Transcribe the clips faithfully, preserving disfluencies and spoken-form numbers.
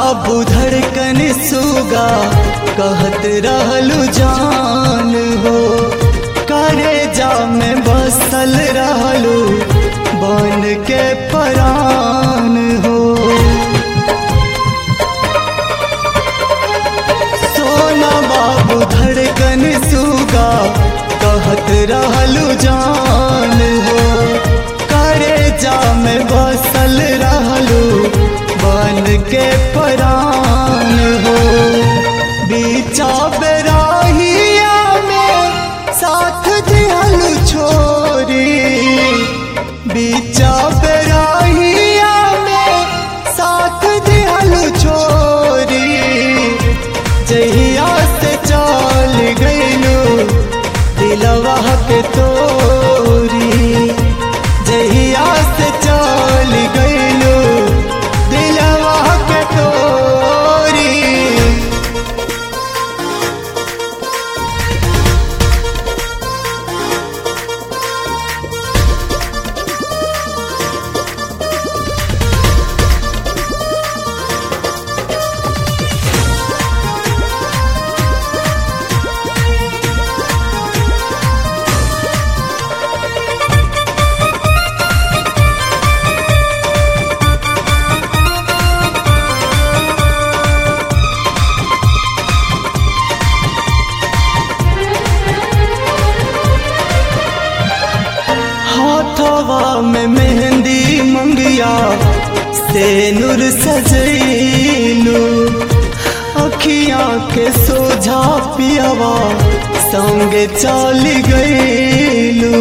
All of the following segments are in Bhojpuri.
बाबू धड़कन सुगा कहत रहलू जान हो, करे जा में बसल रहलू बन के परान हो। सोना बाबू धड़कन सुगा कहत रहलू जान हो, करे जा में बसल रहलू बन के परान हो। बीचा बेराहिया में साथ दिहलू छोरी, बीचा बेराहिया में साथ दिहलू छोरी। जहिया से चल गइलू दिलवा के तोरी, जहिया से चल गइलू दिलवा के तोरी। हाथवा में मेहंदी मंगिया से नूर सजैलू, अखियां के सोझा पियावा संगे चल गइलू।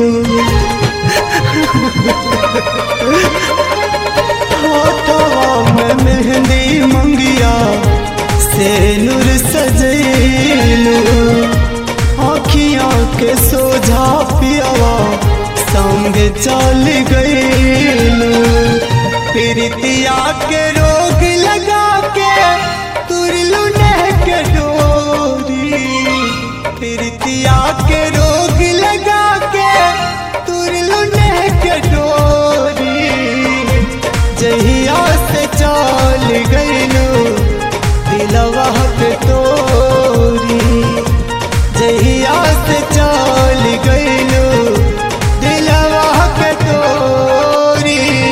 हाथवा में मेहंदी मंगिया से नूर सजैलू, अखियां के सोझा पियावा संग चल गइलू। प्रीतिया के रोग लगा के तुरलू नेह के डोरी, प्रीतिया के रोग लगा के तुरलू नेह के डोरी। जहिया से चल गइलू दिलवा के तोरी, जहिया से चल गइलू दिलवा के तोरी।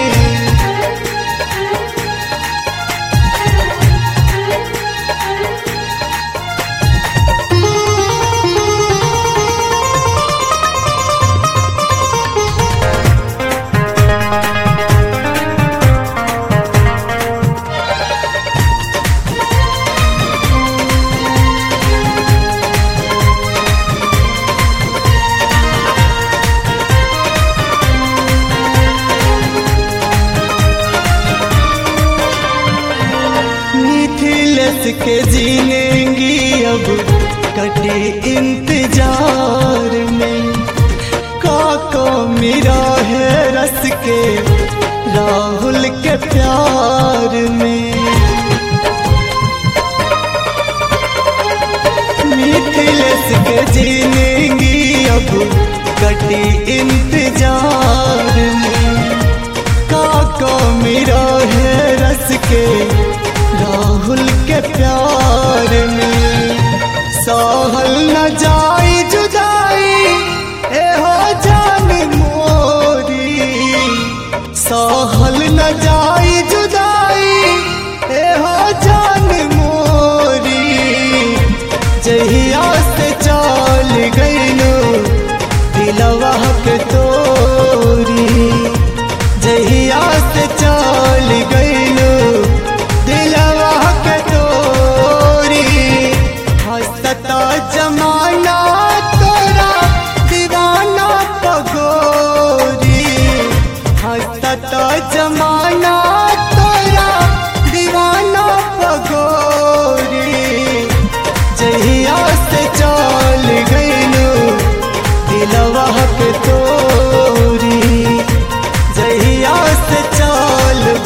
मिथिलेश के जीनेंगी अब कटी इंतजार में, काको मेरा है रस के राहुल के प्यार में। मिथिलेश के जीनेंगी अब कटी इंतजार में, काको मेरा है रस के राहुल के प्यार में। सहल न जाई जुदाई ए हो जान मोरी, सहल न जाई जुदाई ए हो जान मोरी। जहिया से चल गइलू दिलवा के तोरी, जहिया से चल गइलू दिलवा के तोरी। हंसता जमाना तोरा दीवाना पगोरी, हंसता जमाना तोरा दीवाना पगोरी। जहिया से चल गइलू दिलवा के तोरी, जहिया से चल